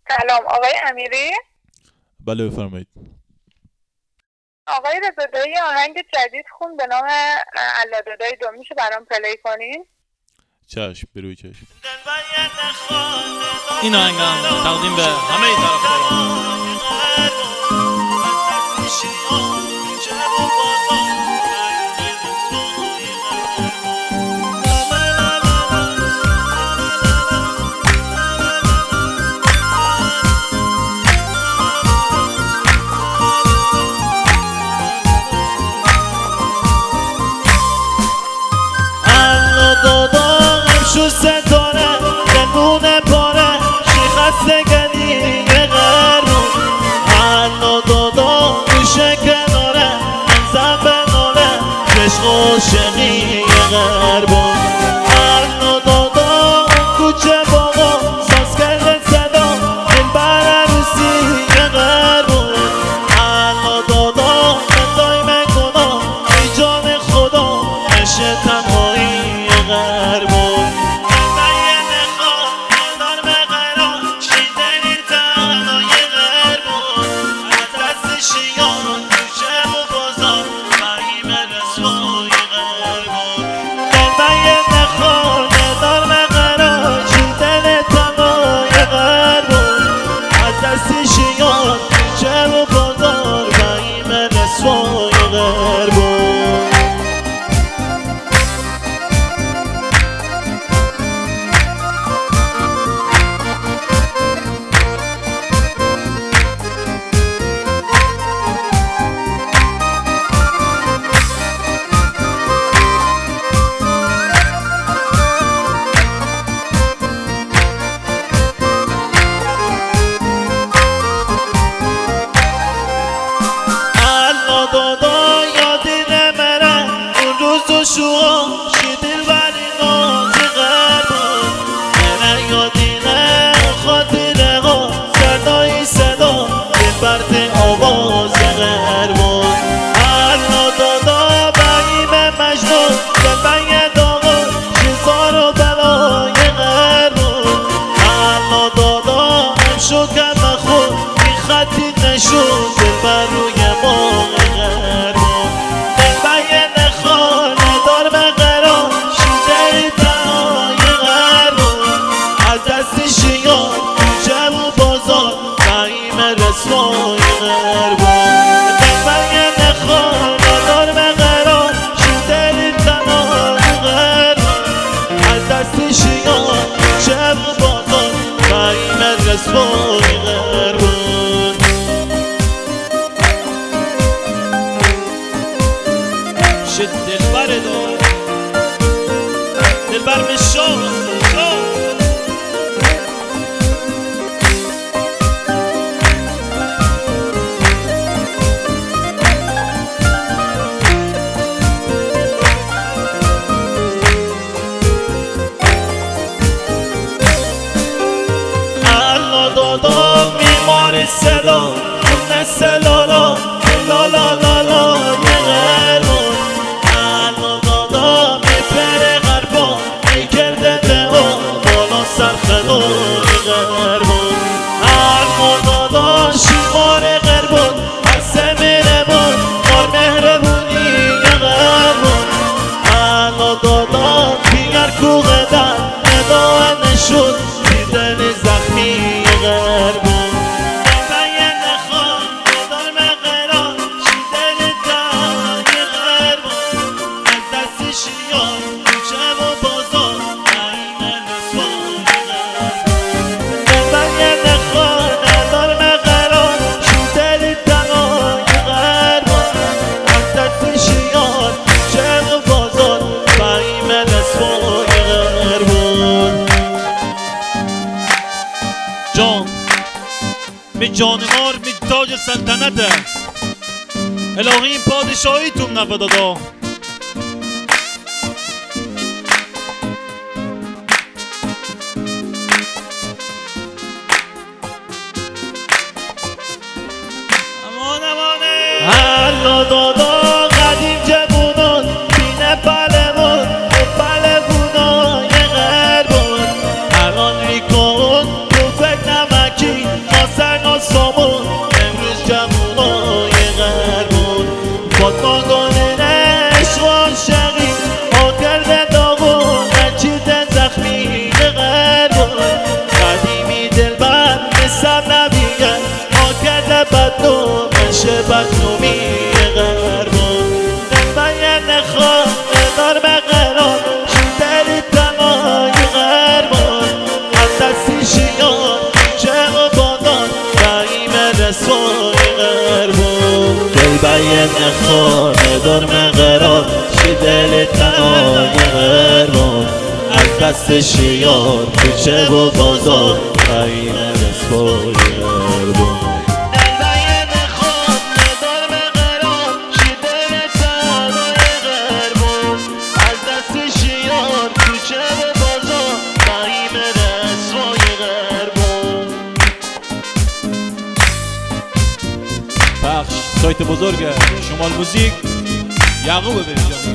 سلام آقای امیری. بله بفرمایید. آقای رضادایی آهنگ جدید خون به نام علادادای دو، میشه برام پلی کنین؟ چشم، بروی چشم. این آهنگ هم تقدیم به همه طرفداران. شو ستاره بنونه پاره شیخستگنی غربون حالا دادا گوشه کناره انزم به ناله عشق و شقی غربون حالا دادا کوچه باقا ساز کرده صدا دل بر عروسی غربون حالا دادا ندای مگنا ای جان خدا عشق تنهایی غربون شو شدل ولی ناز غربان من یادینه خاطره ها صدای صدا برد آواز غربان حالا دادا بگیم مجنون دلبنگ داغا چیزار و بلای غربان حالا دادا امشو کم خود این خطی نشون دل بر روی ما غربان دلبر دار دلبر مشو الله دادا میمار صدا خون سلالا لالا لالا شد دیدن زخمی غربون دلبین نخواه دادار مقران شیدن دای غربون از دست شیار کوچه و بازار این نسوان غربون دلبین نخواه دادار مقران شیدن دای غربون از دست شیار کوچه و بازار این نسوان غربون جان می جانمار می تاج سلطنته الهی این پادشاهی توم نفدادا حالا دادا قدیم جبونان بینه پلمون پلمونای غربون الان ریکون تو فکر نمکی سامون امروز جوونای غربون فاطمه گانه عشق شقی ها کرده داغون نچیده زخمی غربون قدیمی دلبر مثل نبیگه ها کرده بدنوم نشه بدنومی غربون دلبر نخواه ندار به قرار شدری تنهای غربون از دستی شیان چه بادان دعیم رسوای غربون دلبر نخواه ندار به قرار شدری تنهای غربون از دست شیان کوچه و بازار دعیم رسوای غربون پخش سایت بزرگ شمال موزیک یعقوب ببینجان